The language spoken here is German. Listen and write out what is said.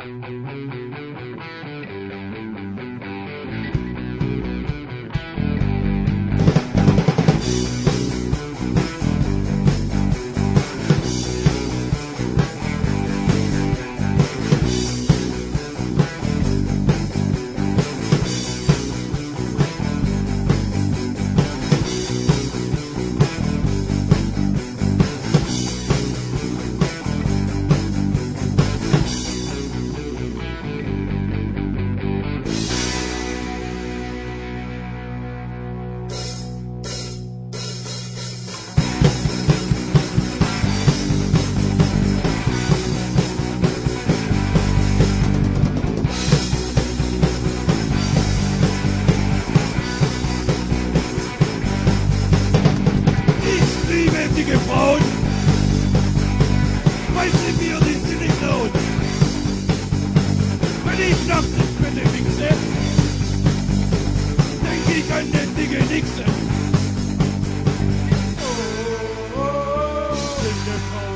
Liebe Frauen, weil sie mir die Sinne klauen. Wenn ich nachts ins Bett wichse, denk ich an den dicke Nixon. Oh, oh, oh,